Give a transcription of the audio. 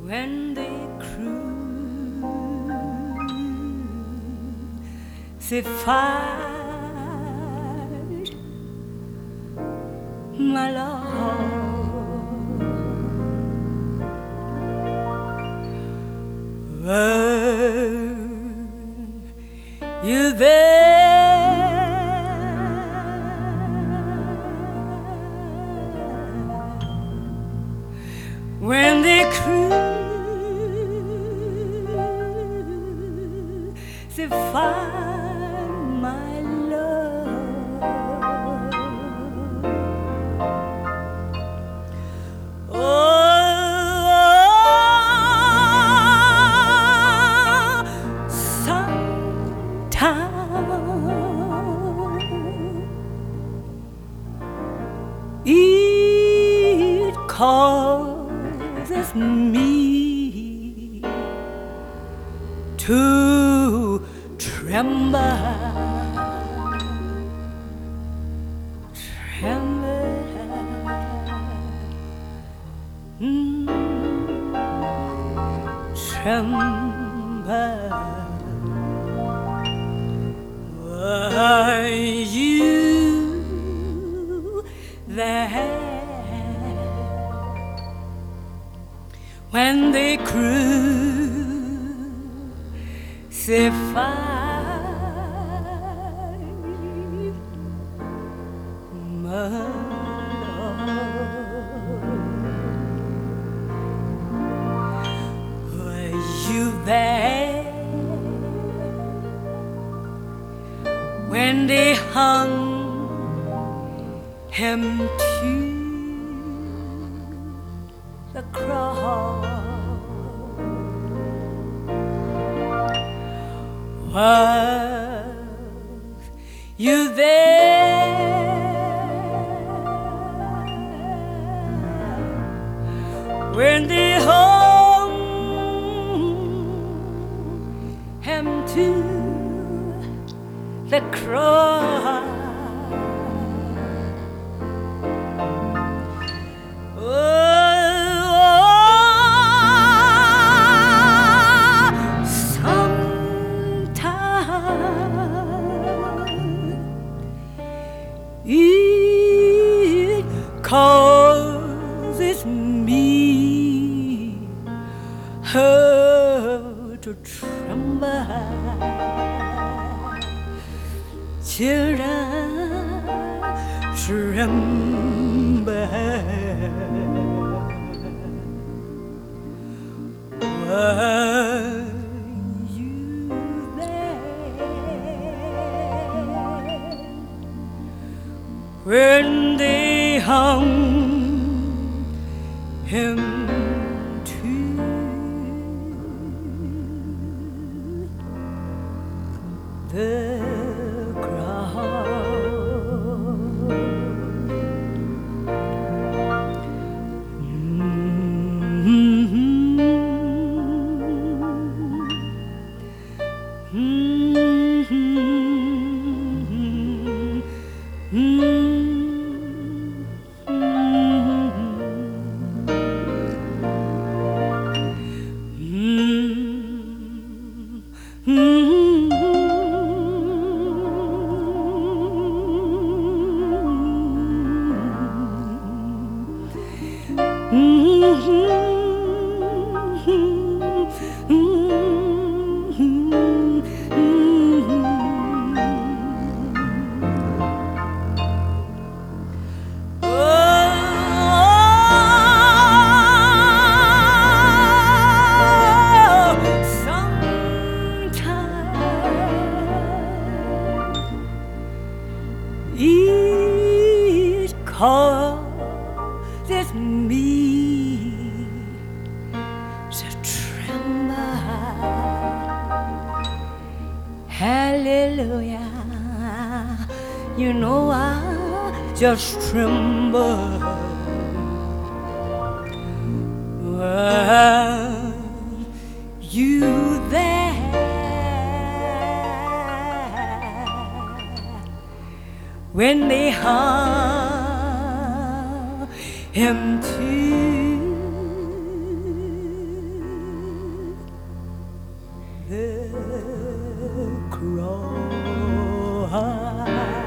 when they crucified my Lord. Were you there when they crucified my love? Oh, sometimes it causes me to tremble, tremble. Were you there when they crucified my Lord? Were you there when they hung him to the cross? Was you there when they hung him to the cross? It causes me to tremble. Children tremble. Were you there when they hung him to the cross? It causes me to tremble. Hallelujah, you know I just tremble. Were you there when they hung him to the cross.